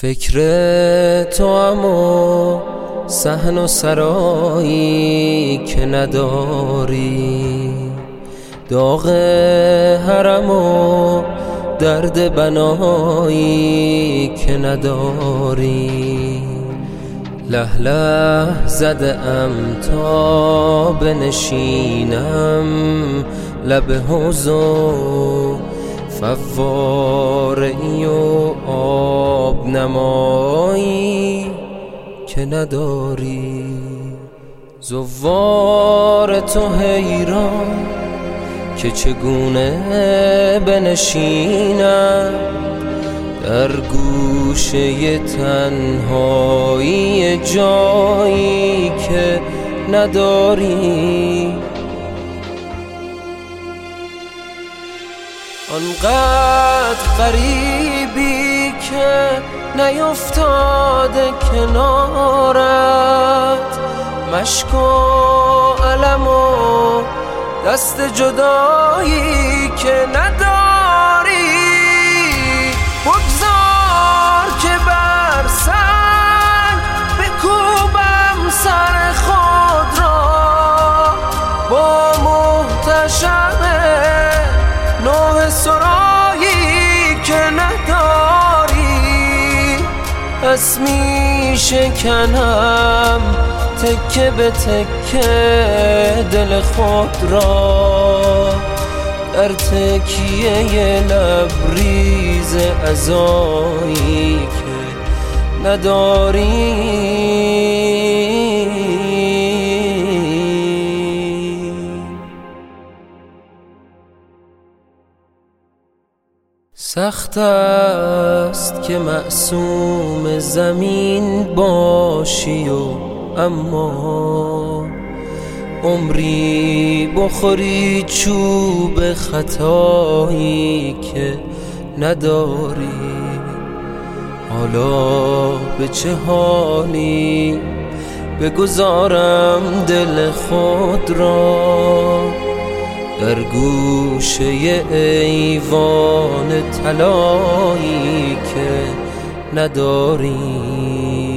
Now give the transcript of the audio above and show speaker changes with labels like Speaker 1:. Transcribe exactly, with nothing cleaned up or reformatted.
Speaker 1: فکر تو اما صحن و سرایی که نداری، داغ حرم و درد بنایی که نداری. له له زده ام تا بنشینم لب حوض، فواره ای و آب نمایی که نداری. زوار تو حیران که چگونه بنشینم در گوشه تنهایی جایی که نداری. آنقدر غریبی که نیفتاده کنارت، مشک و علم و دست جدایی که نداری. بگذار که بر سنگ بکوبم سر خود را با محتشم نوح سرایی که نداری. پس می شکنم تکه به تکه دل خود را در تکیه لبریز عزایی که نداری. سخت است که معصوم زمین باشی و اما عمری بخوری چوب خطایی که نداری. حالا به چه حالی بگذارم دل خود را در گوشه ایوان طلایی که نداری.